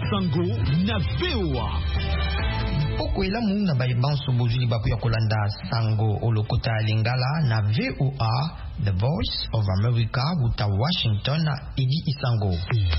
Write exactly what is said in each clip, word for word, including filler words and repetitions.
Sango na V O A. Okwela muna baibanso bozuli bakuya kolanda Sango olokota lingala na V O A, The Voice of America, wuta Washington na Idi Isango.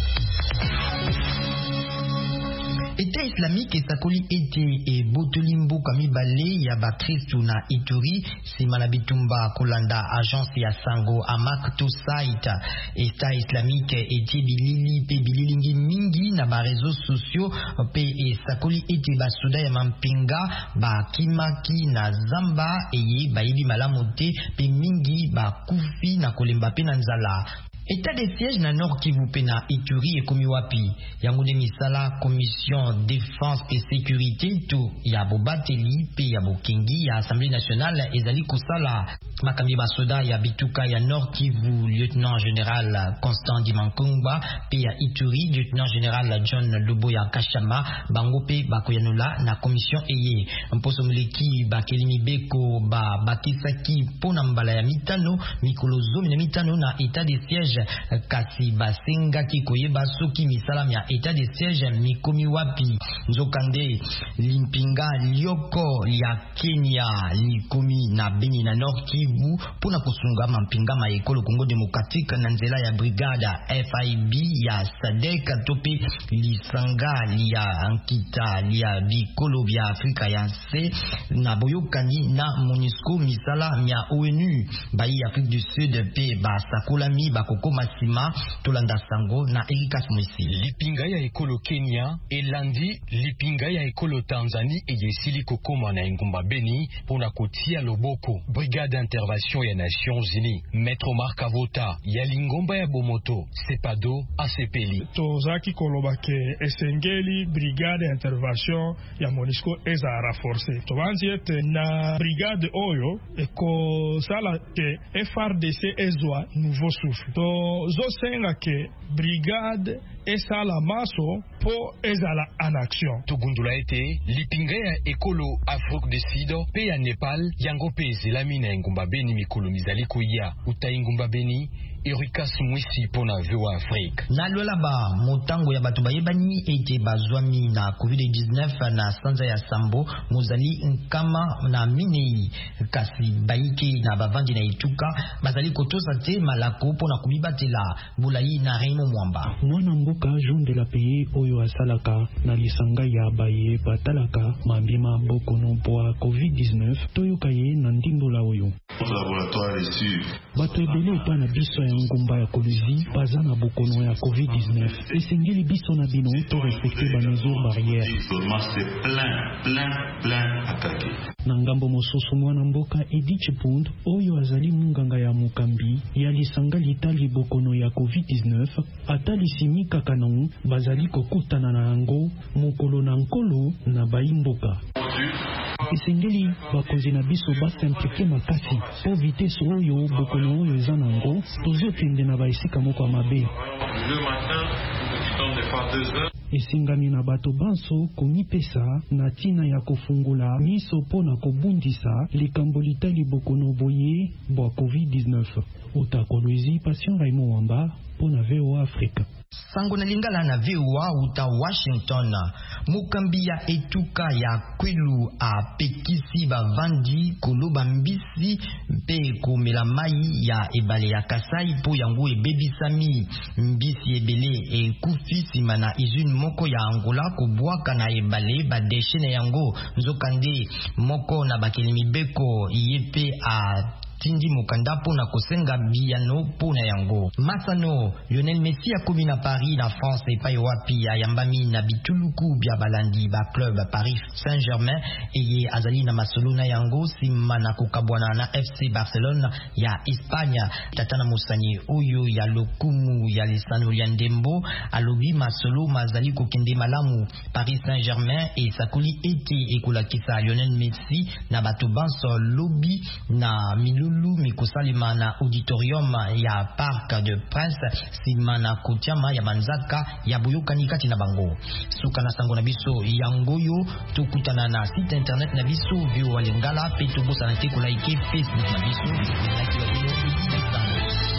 État islamique esakoli ete e botolimbo kamibale ya bakristu na Ituri simana bitumba kolanda agence ya Sango amak to site. État islamique ete bilili pe bililingi mingi na ba réseaux sociaux pe esakoli ete basoda ya mampinga ba kimaki na zamba eye bayibi malamu te pe mingi ba kufi na kolemba pe na nzala. État de siège na Nord Kivu pe na Ituri e komi wapi yango de misala commission défense et sécurité to ya bobateli pe ya bokengi ya Assemblée nationale ezali kosala makambi basoda ya bituka ya Nord Kivu lieutenant général Constant Dimankungba pe ya Ituri lieutenant général John Luboya Kashama bango pe bakoyanola na commission eye mposo muleki bakelimi beko ba bakisaki pona mbala ya mitano mikolo zomi na mitano na état de siège kasi basenga ki koyeba soki misalam ya état de siège mikomi wapi nzokande limpinga lioko ya Kenya likomi na Beni na Nord Kivu pona kusunga mampinga ma ekolo Congo démocratique na nzela ya brigade F I B ya Sadek tope lisanga lia ankita lia bikolo bya Afrika ya C na boyokani na MONUSCO misala mya O N U bayi Afrique du Sud pe ba sakolami bakoko masima tolanda Sango na Erikas Mwisi. Lipinga ya ekolo Kenya elandi lipinga ya ekolo Tanzanie eyesili kokoma na engumba Beni pona kotia loboko brigade d'intervention ya Nations Unies Maître Omar Kavota ya lingomba ya Bomoto Sepado asepeli tozaki koloba ke esengeli brigade d'intervention ya MONUSCO eza renforcer tobanzi ete na brigade oyo eko sala ke F R D C ezwa nouveau souffle to zo senga ke brigade esala maso po ezala en action tugundula ete lipinga ya ekolo Afrique du Sud pe ya Nepal yango pe zelami na engumba Beni mikolo mizali koya uta engumba Beni Erikas Mwisi pona V O A Afrique. Na lola ba motango ya batu bayebani ete bazwami na COVID dix-neuf na sanza ya Sambo mozali nkama na minei kasi baike na bavandi na ituka bazali kotosa te malako pona kubibatela bulayi na Raymond Mwamba. Mwana mboka Jean de la Pays oyo asalaka na lisanga ya baye batalaka mambima bokono po COVID dix-neuf toyoka ye na ndimbola oyo. Laboratoire ici. Bato ebele pa na biso ya ngumba ya Koluzi baza na bokono ya COVID dix-neuf. Esengeli biso na bino to respecter ba mesures barrières. C'est plein, plein, plein attaqué. Na ngambo mosusu mwana mboka Edi Chipund oyo azali munganga ya mukambi ya lisanga litali bokono ya COVID dix-neuf atali simika kanong bazali kokutana na yango mokolo na nkolo na baimboka. Esengeli bakonzi na biso basimplike makasi po vitese oyo bokono oyo eza nango tozokende na baesika moko mabe. Esingami na bato banso komipesa na tina ya kofungula miso pona kobundisa likambo litali bokono boye bwa COVID dix-neuf. Utakolozi Passion Raymond Wamba pona V O A Afrique. Sango na lingala na V O A uta Washington mukambi ya etuka ya kwelu a pekisi bavandi koloba mbisi mpe komela mai ya ebale ya Kasai po yango ebebisami mbisi ebele ekufi sima na izune moko ya Angola kobwaka na ebale badeshe na yango nzokande moko na bakelimi beko yepe a tindi mukanda pona kosenga biyano pona yango. Masano Lionel Messi akomi na Paris na France epai wapi ayambami na bituluku bya balandi ba club Paris Saint-Germain eye azali na masolo na yango sima na kokabwana na F C Barcelona ya Espanya. Tatana Musani oyo ya lokumu ya lisano ya ndembo alobi masolo mazali kokende malamu Paris Saint-Germain e sakuli ete ekolakisa Lionel Messi na bato banso lobby na milu Lulu mikosalima na auditorium ya Parc de Prince simana kotiama ya banzaka ya boyokani kati na bango. Suka na sango na biso yangoyo tukutana na site internet na biso V O A Lingala pe tobosa na te ko like Facebook na biso na